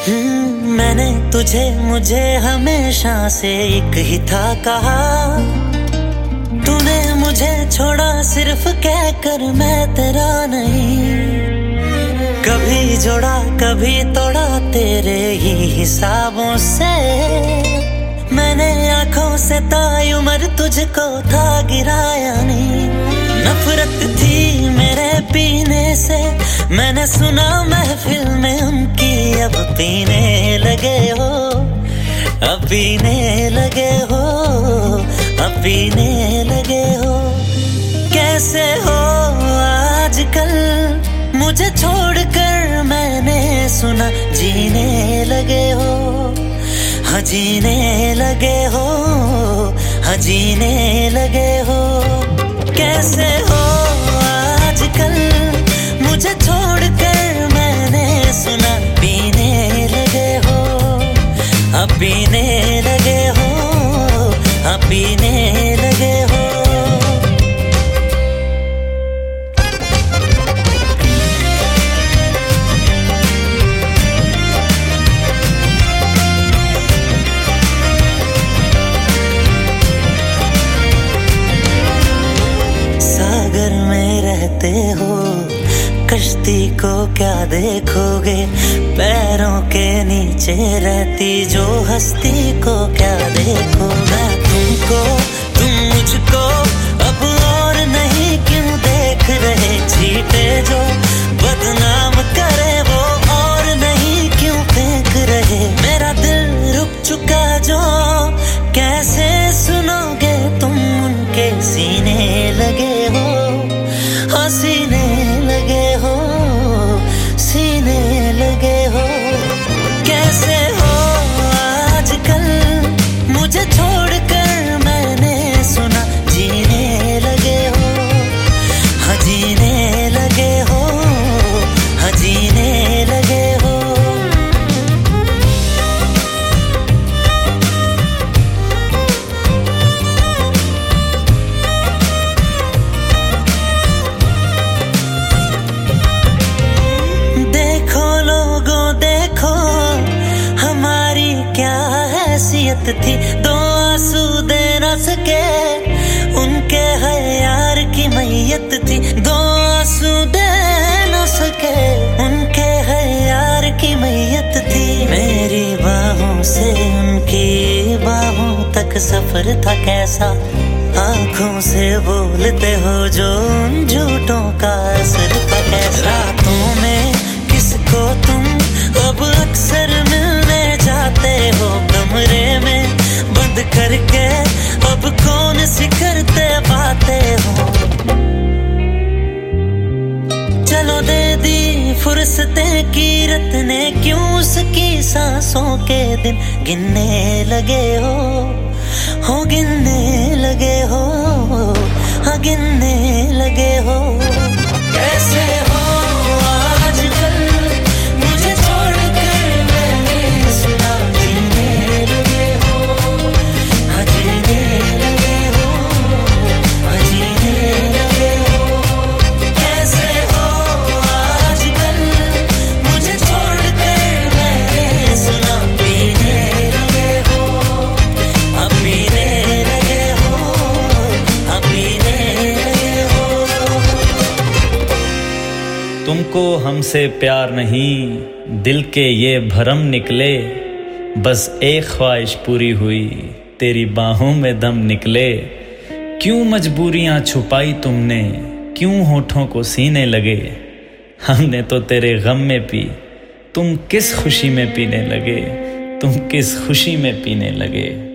मैंने तुझे मुझे हमेशा से एक ही था कहा, तूने मुझे छोड़ा सिर्फ कहकर मैं तेरा नहीं। कभी जोड़ा कभी तोड़ा तेरे ही हिसाबों से, मैंने आंखों से ताई उम्र तुझको था गिराया नहीं। नफरत थी मेरे पीने से, मैंने सुना महफिल में उनकी, अब पीने लगे हो, अब पीने लगे हो, अब पीने लगे हो। कैसे हो आजकल मुझे छोड़कर, मैंने सुना जीने लगे हो, हाँ जीने लगे हो, हाँ जीने लगे हो। कैसे हो आजकल मुझे छोड़कर, मैंने सुना पीने लगे हो, अब पीने लगे हो, अब पीने लगे हो। सागर में रहते हो, कश्ती को क्या देखोगे, पैरों के नीचे रहती जो हस्ती को क्या देखोगे। तुमको तुम मुझको अब और नहीं क्यों देख रहे, छीटे जो बदनाम करे वो और नहीं क्यों फेंक रहे। मेरा दिल रुक चुका जो कैसे सुनोगे तुम, उनके सीने लगे हो, हाँ सीने लगे हो, सीने लगे हो। कैसे हो आजकल मुझे छोड़कर, मैंने सुना जीने लगे हो, हाँ जीने लगे हो, हाँ जीने लगे हो। थी दो आंसू दे न सके, उनके है यार की मैयत थी। दो आंसू दे न सके, उनके है यार की मैयत थी। मेरी बाहों से उनकी बाहों तक सफर था कैसा, आंखों से बोलते हो जो उन झूठों का असर था कैसा। रातों में किसको तुम अब अक्सर मिलने जाते हो, कमरे में बंद करके अब कौन सी करते बातें हो। चलो दे दी फुर्सतें कीरत ने, क्यों उसकी सांसों के दिन गिनने लगे हो गिनने लगे हो, हाँ गिनने लगे हो। कैसे हो आजकल मुझे छोड़कर, मैंने सुना जीने लगे हो, हाँ जीने लगे हो, हाँ जीने लगे हो। कैसे हो आजकल मुझे छोड़कर, मैंने सुना पीने लगे हो, अब पीने लगे हो, अब पीने लगे हो। तुमको हमसे प्यार नहीं, दिल के ये भरम निकले, बस एक ख्वाहिश पूरी हुई, तेरी बाहों में दम निकले। क्यों मजबूरियां छुपाई तुमने, क्यों होठों को सीने लगे, हमने तो तेरे गम में पी, तुम किस खुशी में पीने लगे, तुम किस खुशी में पीने लगे।